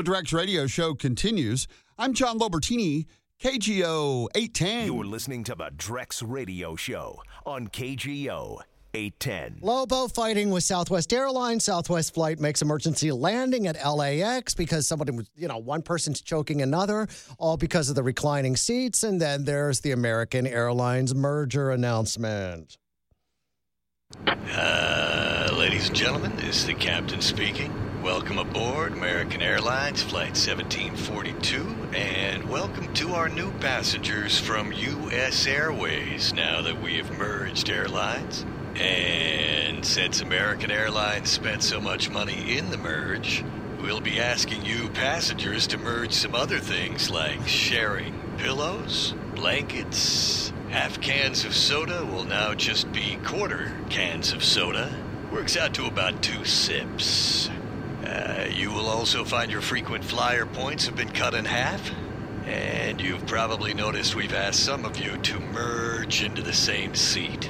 The Drex Radio Show continues. I'm John Lobertini, KGO 810. You're listening to the Drex Radio Show on KGO 810. Lobo fighting with Southwest Airlines. Southwest flight makes emergency landing at LAX because somebody was, one person's choking another, all because of the reclining seats. And then there's the American Airlines merger announcement. Ladies and gentlemen, this is the captain speaking. Welcome aboard American Airlines Flight 1742, and welcome to our new passengers from U.S. Airways now that we have merged airlines. And since American Airlines spent so much money in the merge, we'll be asking you passengers to merge some other things like sharing pillows, blankets. Half cans of soda will now just be quarter cans of soda. Works out to about 2 sips. You will also find your frequent flyer points have been cut in half. And you've probably noticed we've asked some of you to merge into the same seat.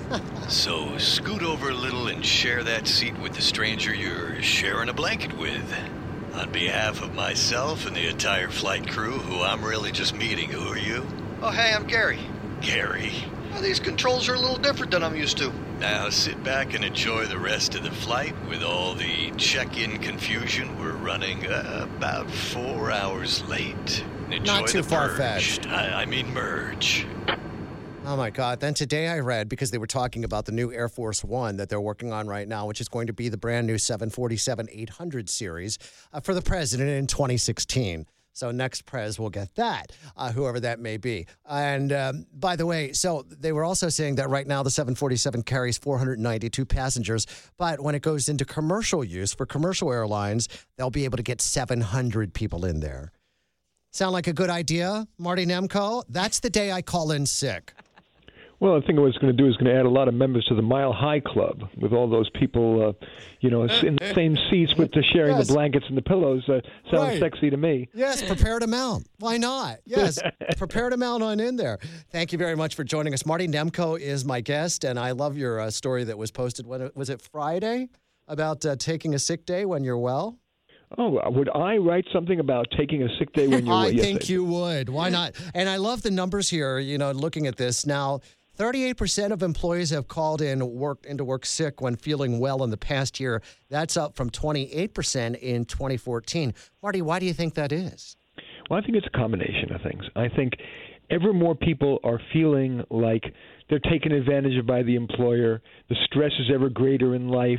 So scoot over a little and share that seat with the stranger you're sharing a blanket with. On behalf of myself and the entire flight crew, who I'm really just meeting, who are you? Oh, hey, I'm Gary. Gary. Well, these controls are a little different than I'm used to. Now sit back and enjoy the rest of the flight with all the check-in confusion. We're running about 4 hours late. Enjoy Not too the far-fetched. I mean merge. Oh, my God. Then today I read, because they were talking about the new Air Force One that they're working on right now, which is going to be the brand new 747-800 series for the president in 2016. So next Prez will get that, whoever that may be. And by the way, so they were also saying that right now the 747 carries 492 passengers, but when it goes into commercial use for commercial airlines, they'll be able to get 700 people in there. Sound like a good idea, Marty Nemco? That's the day I call in sick. Well, I think what it's going to do is going to add a lot of members to the Mile High Club with all those people, in the same seats with the sharing the blankets and the pillows. Sounds sexy to me. Yes, prepare to mount. Why not? Yes, prepare to mount on in there. Thank you very much for joining us. Marty Nemco is my guest, and I love your story that was posted. Was it Friday about taking a sick day when you're well? Oh, would I write something about taking a sick day when you're well? I think you would. Why not? And I love the numbers here, looking at this now. 38% of employees have called into work sick when feeling well in the past year. That's up from 28% in 2014. Marty, why do you think that is? Well, I think it's a combination of things. I think ever more people are feeling like they're taken advantage of by the employer. The stress is ever greater in life.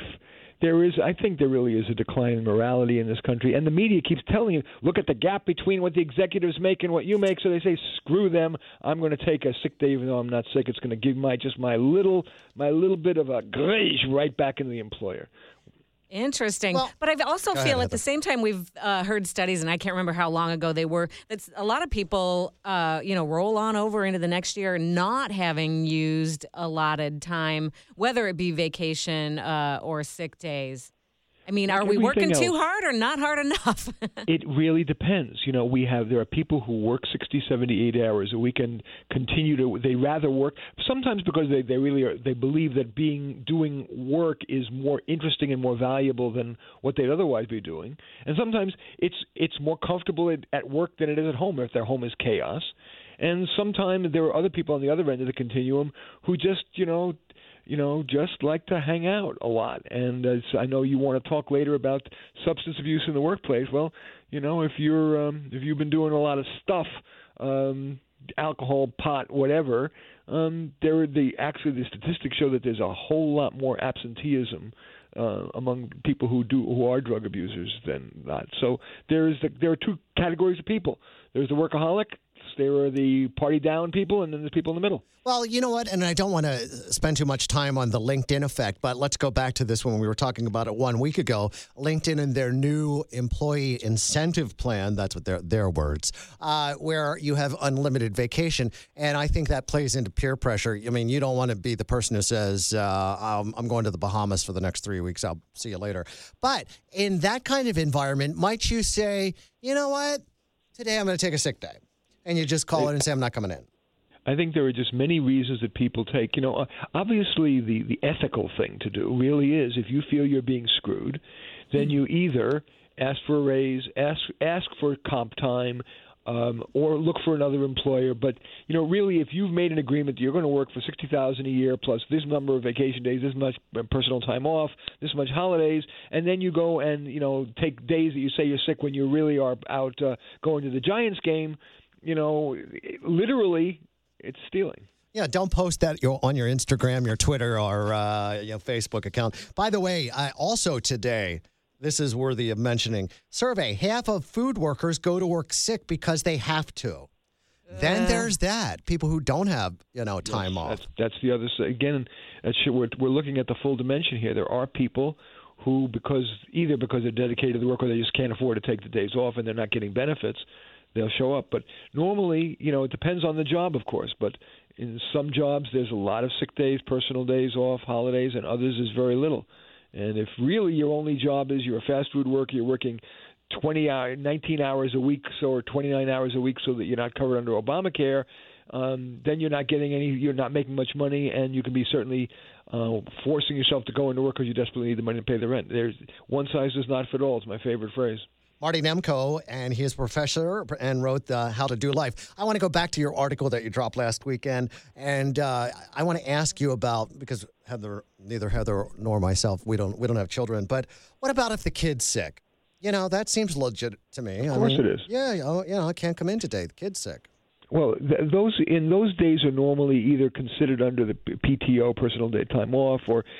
I think there really is a decline in morality in this country. And the media keeps telling you, look at the gap between what the executives make and what you make. So they say, screw them. I'm going to take a sick day even though I'm not sick. It's going to give my little bit of a grage right back into the employer. Interesting. Well, but I also feel at the same time we've heard studies, and I can't remember how long ago they were, that a lot of people, roll on over into the next year not having used allotted time, whether it be vacation or sick days. I mean, are we working too hard or not hard enough? It really depends. There are people who work 60, 70, 80 hours a week and they rather work, sometimes because they believe that doing work is more interesting and more valuable than what they'd otherwise be doing. And sometimes it's more comfortable at work than it is at home if their home is chaos. And sometimes there are other people on the other end of the continuum who just like to hang out a lot. And I know you want to talk later about substance abuse in the workplace. Well, if you've been doing a lot of stuff, alcohol, pot, whatever, the statistics show that there's a whole lot more absenteeism among people who are drug abusers than not. So there are two categories of people. There's the workaholic. There are the party down people, and then there's people in the middle. Well, you know what? And I don't want to spend too much time on the LinkedIn effect, but let's go back to this when we were talking about it 1 week ago. LinkedIn and their new employee incentive plan, that's what their words, where you have unlimited vacation. And I think that plays into peer pressure. I mean, you don't want to be the person who says, I'm going to the Bahamas for the next 3 weeks. I'll see you later. But in that kind of environment, might you say, you know what? Today I'm going to take a sick day. And you just call it and say, I'm not coming in. I think there are just many reasons that people take. Obviously the ethical thing to do really is if you feel you're being screwed, then you either ask for a raise, ask for comp time, or look for another employer. But really, if you've made an agreement that you're going to work for $60,000 a year plus this number of vacation days, this much personal time off, this much holidays, and then you go and take days that you say you're sick when you really are out going to the Giants game, literally, it's stealing. Yeah, don't post that on your Instagram, your Twitter, or Facebook account. By the way, also today, this is worthy of mentioning, survey, half of food workers go to work sick because they have to. Then there's that. People who don't have, time off. That's the other side. Again, we're looking at the full dimension here. There are people who, either because they're dedicated to the work or they just can't afford to take the days off and they're not getting benefits, they'll show up. But normally, it depends on the job, of course, but in some jobs, there's a lot of sick days, personal days off, holidays, and others is very little. And if really your only job is you're a fast food worker, you're working 19 hours a week, or 29 hours a week, so that you're not covered under Obamacare, then you're not getting you're not making much money, and you can be certainly forcing yourself to go into work because you desperately need the money to pay the rent. There's one size does not fit all. It's my favorite phrase. Marty Nemko, and he is a professor and wrote How to Do Life. I want to go back to your article that you dropped last weekend, and I want to ask you about, because neither Heather nor myself, we don't have children, but what about if the kid's sick? That seems legit to me. Of course it is. Yeah, I can't come in today. The kid's sick. Well, those days are normally either considered under the PTO, personal day time off,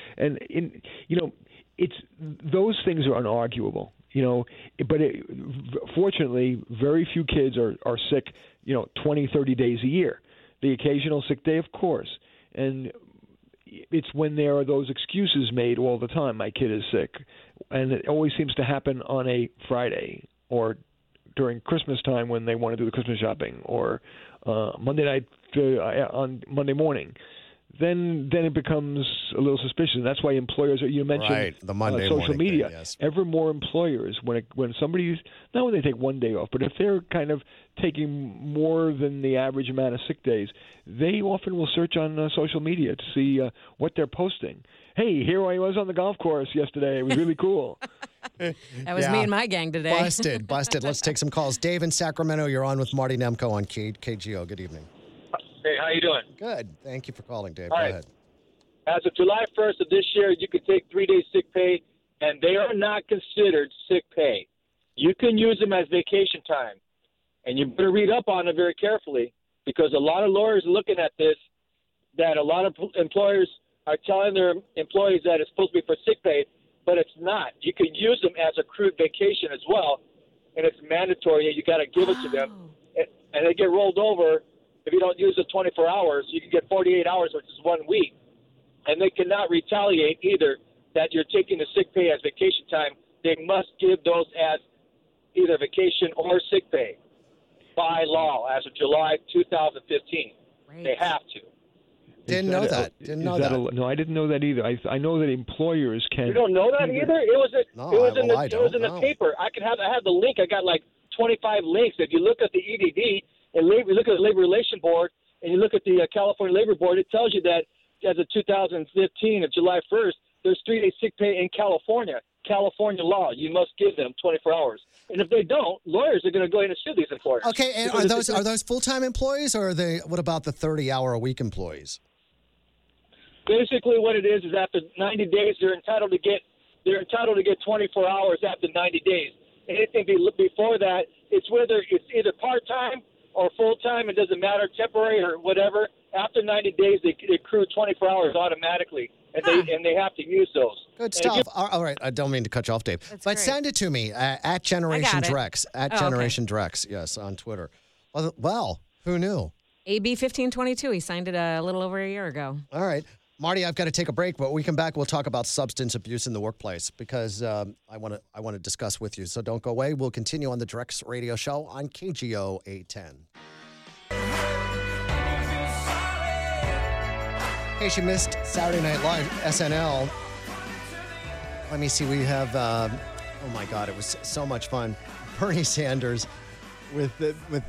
it's those things are unarguable. But fortunately, very few kids are sick, 20, 30 days a year. The occasional sick day, of course. And it's when there are those excuses made all the time. My kid is sick. And it always seems to happen on a Friday or during Christmas time when they want to do the Christmas shopping, or Monday night on Monday morning. Then it becomes a little suspicious. And that's why employers you mentioned the Monday social morning media. Thing, yes. Ever more employers, when somebody's, not when they take one day off, but if they're kind of taking more than the average amount of sick days, they often will search on social media to see what they're posting. Hey, here I was on the golf course yesterday. It was really cool. That was me and my gang today. Busted. Let's take some calls. Dave in Sacramento, you're on with Marty Nemko on KGO. Good evening. Hey, how you doing? Good. Thank you for calling, Dave. All Go right. ahead. As of July 1st of this year, you can take 3 days sick pay, and they are not considered sick pay. You can use them as vacation time, and you better read up on it very carefully, because a lot of lawyers are looking at this, that a lot of employers are telling their employees that it's supposed to be for sick pay, but it's not. You can use them as accrued vacation as well, and it's mandatory. You got to give it to them, and they get rolled over. If you don't use it 24 hours, you can get 48 hours, which is 1 week. And they cannot retaliate either that you're taking the sick pay as vacation time. They must give those as either vacation or sick pay by law as of July 2015. Right. They have to. Didn't know that. No, I didn't know that either. I know that employers can. You don't know that either? It was in the paper. I have the link. I got like 25 links. If you look at the EDD, and you look at the Labor Relations Board, and you look at the California Labor Board, it tells you that as of 2015, of July 1st, there's 3 days sick pay in California. California law. You must give them 24 hours. And if they don't, lawyers are going to go in and sue these employers. Okay, and are those full-time employees, or are they? What about the 30-hour-a-week employees? Basically, what it is after 90 days, they're entitled to get 24 hours after 90 days. Anything before that, it's either part-time or full-time. It doesn't matter, temporary or whatever. After 90 days, they accrue 24 hours automatically, and they have to use those. Good stuff. All right, I don't mean to cut you off, Dave, but send it to me at Generation Drex, Generation Drex, yes, on Twitter. Well, who knew? AB 1522. He signed it a little over a year ago. All right. Marty, I've got to take a break, but when we come back, we'll talk about substance abuse in the workplace because I want to discuss with you. So don't go away. We'll continue on the Drex Radio Show on KGO 810. In case you missed Saturday Night Live, SNL. Let me see. We have. Oh my God! It was so much fun. Bernie Sanders with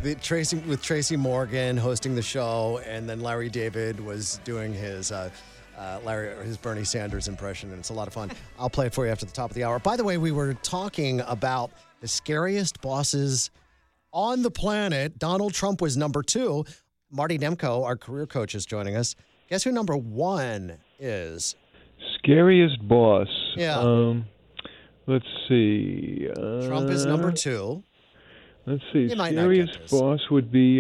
Tracy Morgan hosting the show, and then Larry David was doing his his Bernie Sanders impression, and it's a lot of fun. I'll play it for you after the top of the hour. By the way, we were talking about the scariest bosses on the planet. Donald Trump was number 2. Marty Nemko, our career coach, is joining us. Guess who number 1 is? Scariest boss. Yeah. Let's see. Trump is number 2. Let's see. Scariest boss would be,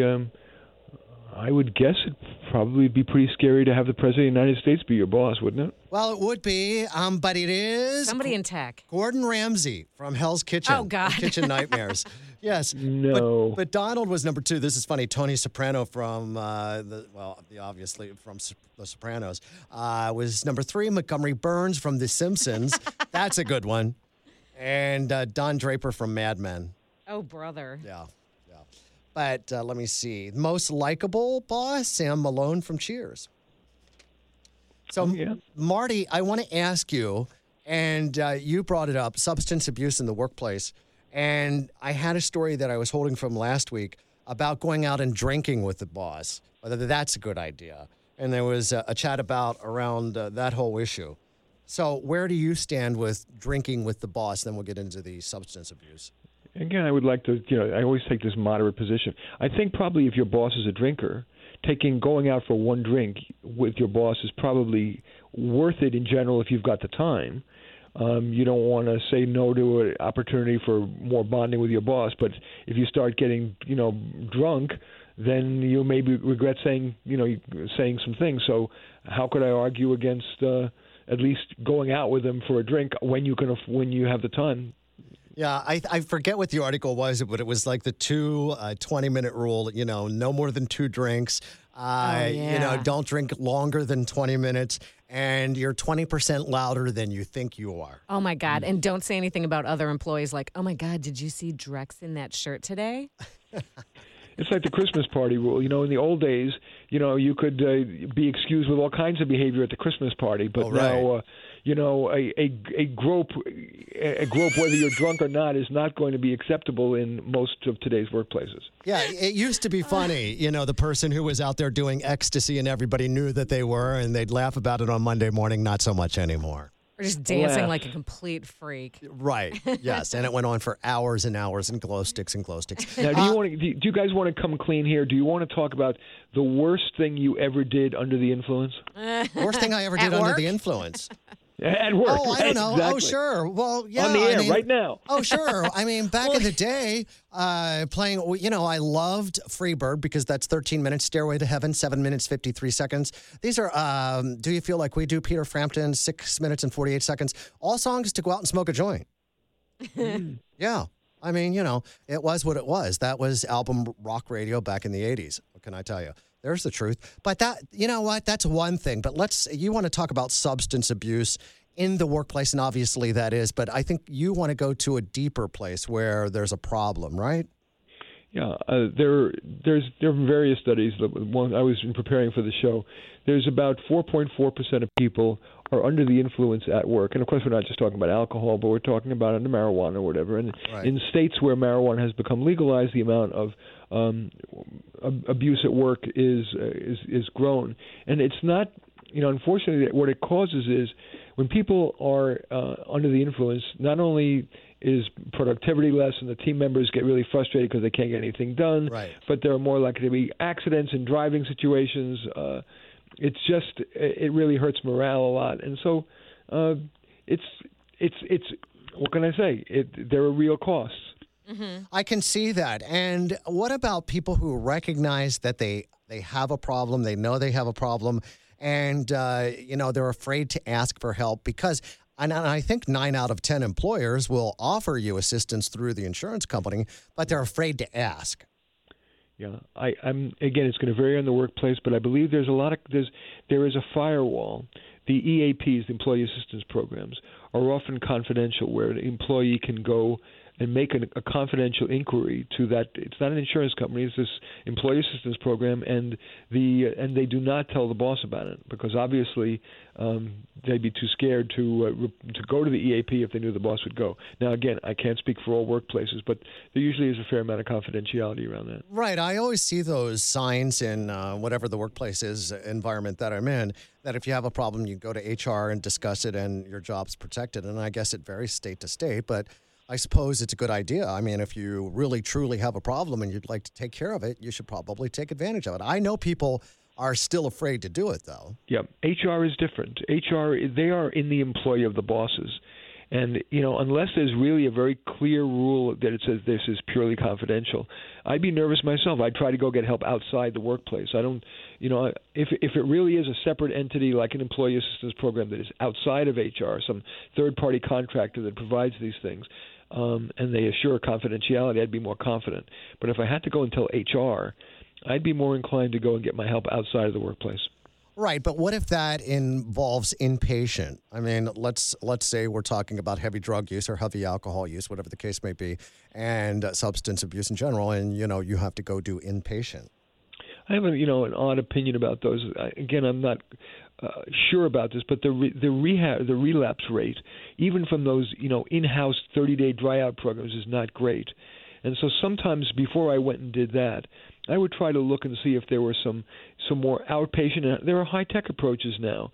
I would guess it'd probably be pretty scary to have the President of the United States be your boss, wouldn't it? Well, it would be, but it is... Somebody in tech. Gordon Ramsay from Hell's Kitchen. Oh, God. Kitchen Nightmares. Yes. No. But Donald was number 2. This is funny. Tony Soprano from, obviously from The Sopranos, was number 3. Montgomery Burns from The Simpsons. That's a good one. And Don Draper from Mad Men. Oh, brother. Yeah. But let me see. Most likable boss, Sam Malone from Cheers. So, Marty, I want to ask you, and you brought it up, substance abuse in the workplace. And I had a story that I was holding from last week about going out and drinking with the boss, whether that's a good idea. And there was a chat around that whole issue. So where do you stand with drinking with the boss? Then we'll get into the substance abuse. Again, I would like to, I always take this moderate position. I think probably if your boss is a drinker, going out for one drink with your boss is probably worth it in general if you've got the time. You don't want to say no to an opportunity for more bonding with your boss, but if you start getting, drunk, then you maybe regret saying some things. So how could I argue against at least going out with them for a drink when you have the time? Yeah, I forget what the article was, but it was like the 20-minute rule, no more than 2 drinks. Don't drink longer than 20 minutes, and you're 20% louder than you think you are. Oh, my God. And don't say anything about other employees like, oh, my God, did you see Drex in that shirt today? It's like the Christmas party rule. In the old days, you could be excused with all kinds of behavior at the Christmas party, but now, a grope, whether you're drunk or not, is not going to be acceptable in most of today's workplaces. Yeah, it used to be funny, the person who was out there doing ecstasy and everybody knew that they were, and they'd laugh about it on Monday morning. Not so much anymore. Or just dancing like a complete freak. Right. Yes. And it went on for hours and hours and glow sticks and glow sticks. Now, do you guys want to come clean here? Do you want to talk about the worst thing you ever did under the influence? Worst thing I ever did under the influence? At work. Oh, I don't know. Exactly. Oh, sure. Well, yeah. On the air right now. Oh, sure. Back in the day, playing, I loved Freebird because that's 13 minutes. Stairway to Heaven, 7 minutes, 53 seconds. These are Do You Feel Like We Do, Peter Frampton, 6 minutes and 48 seconds. All songs to go out and smoke a joint. Yeah. It was what it was. That was album rock radio back in the 80s. What can I tell you? There's the truth. But that's one thing. But you want to talk about substance abuse in the workplace, and obviously that is. But I think you want to go to a deeper place where there's a problem, right? Yeah, there are various studies. One I was preparing for the show. There's about 4.4% of people are under the influence at work, and of course we're not just talking about alcohol, but we're talking about under marijuana or whatever. And in states where marijuana has become legalized, the amount of abuse at work is grown, and it's not. Unfortunately, what it causes is when people are under the influence, not only is productivity less and the team members get really frustrated because they can't get anything done, but there are more likely to be accidents in driving situations. It really hurts morale a lot. And so it's what can I say? There are real costs. Mm-hmm. I can see that. And what about people who recognize that they have a problem, they know they have a problem, and they're afraid to ask for help because and I think 9 out of 10 employers will offer you assistance through the insurance company, but they're afraid to ask. Yeah, I'm again. It's going to vary on the workplace, but I believe there is a firewall. The EAPs, the Employee Assistance Programs, are often confidential, where an employee can go and make a confidential inquiry to that. It's not an insurance company; it's this employee assistance program, and they do not tell the boss about it because obviously they'd be too scared to go to the EAP if they knew the boss would go. Now, again, I can't speak for all workplaces, but there usually is a fair amount of confidentiality around that. Right. I always see those signs in whatever the workplace is, environment that I'm in, that if you have a problem, you go to HR and discuss it and your job's protected. And I guess it varies state to state, but I suppose it's a good idea. I mean, if you really, truly have a problem and you'd like to take care of it, you should probably take advantage of it. I know people are still afraid to do it, though. Yeah, HR is different. HR, they are in the employ of the bosses. And, unless there's really a very clear rule that it says this is purely confidential, I'd be nervous myself. I'd try to go get help outside the workplace. I don't, if it really is a separate entity like an employee assistance program that is outside of HR, some third-party contractor that provides these things, and they assure confidentiality, I'd be more confident. But if I had to go and tell HR, I'd be more inclined to go and get my help outside of the workplace. Right, but what if that involves inpatient? I mean, let's say we're talking about heavy drug use or heavy alcohol use, whatever the case may be, and substance abuse in general, and, you have to go do inpatient. I have an odd opinion about those. Again, I'm not sure about this, but the relapse rate, even from those, in-house 30-day dry-out programs is not great. And so sometimes before I went and did that, I would try to look and see if there were some more outpatient. There are high-tech approaches now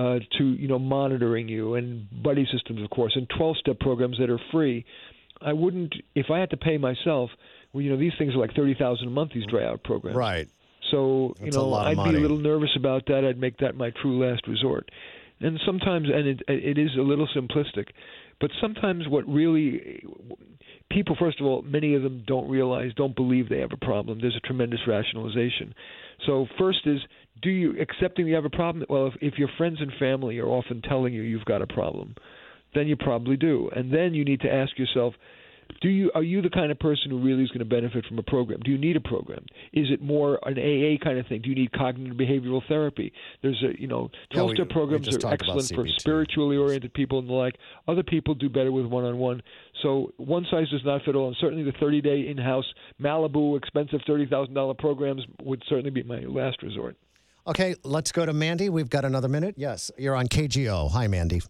to monitoring you and buddy systems, of course, and 12-step programs that are free. I wouldn't, if I had to pay myself. Well, these things are like $30,000 a month. These dry-out programs. Right. So That's a lot of I'd money. be a little nervous about that. I'd make that my true last resort. And sometimes, and it is a little simplistic, but sometimes what really people, first of all, many of them don't believe they have a problem. There's a tremendous rationalization. So first is, do you accepting you have a problem? Well, if your friends and family are often telling you you've got a problem, then you probably do. And then you need to ask yourself, are you the kind of person who really is going to benefit from a program? Do you need a program? Is it more an AA kind of thing? Do you need cognitive behavioral therapy? There's 12-step programs are excellent for spiritually oriented people and the like. Other people do better with one-on-one. So one size does not fit all. And certainly the 30-day in-house Malibu expensive $30,000 programs would certainly be my last resort. Okay, let's go to Mandy. We've got another minute. Yes, you're on KGO. Hi, Mandy.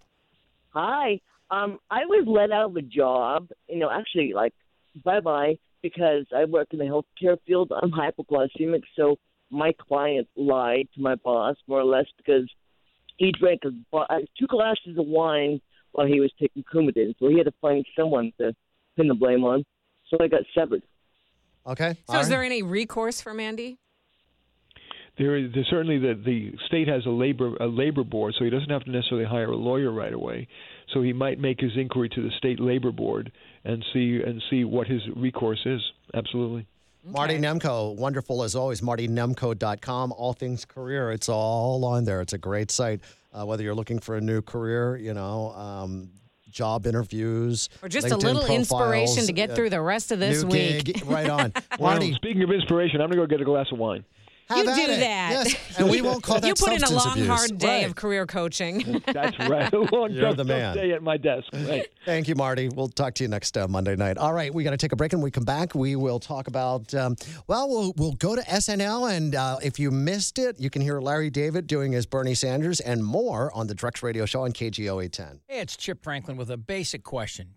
Hi. I was let out of a job, actually, bye-bye, because I work in the healthcare field. I'm hypoglycemic, so my client lied to my boss, more or less, because he drank 2 glasses of wine while he was taking Coumadin, so he had to find someone to pin the blame on. So I got severed. Okay. So is there any recourse for Mandy? There's certainly the state has a labor board, so he doesn't have to necessarily hire a lawyer right away. So he might make his inquiry to the state labor board and see what his recourse is. Absolutely. Okay. Marty Nemko, wonderful as always. MartyNemko.com, all things career. It's all on there. It's a great site. Whether you're looking for a new career, job interviews, or just LinkedIn a little profiles, inspiration to get through the rest of this new week. Gig, right on. Marty, speaking of inspiration, I'm going to go get a glass of wine. Have you at do it. that. Yes. And we won't call that You put in a substance long, abuse. hard day Right. of career coaching. That's right. A long, You're the tough man. day at my desk. Right. Thank you, Marty. We'll talk to you next Monday night. All right, we got to take a break, and when we come back, we will talk about, we'll go to SNL, and if you missed it, you can hear Larry David doing his Bernie Sanders and more on the Drex Radio Show on KGO 810. Hey, it's Chip Franklin with a basic question.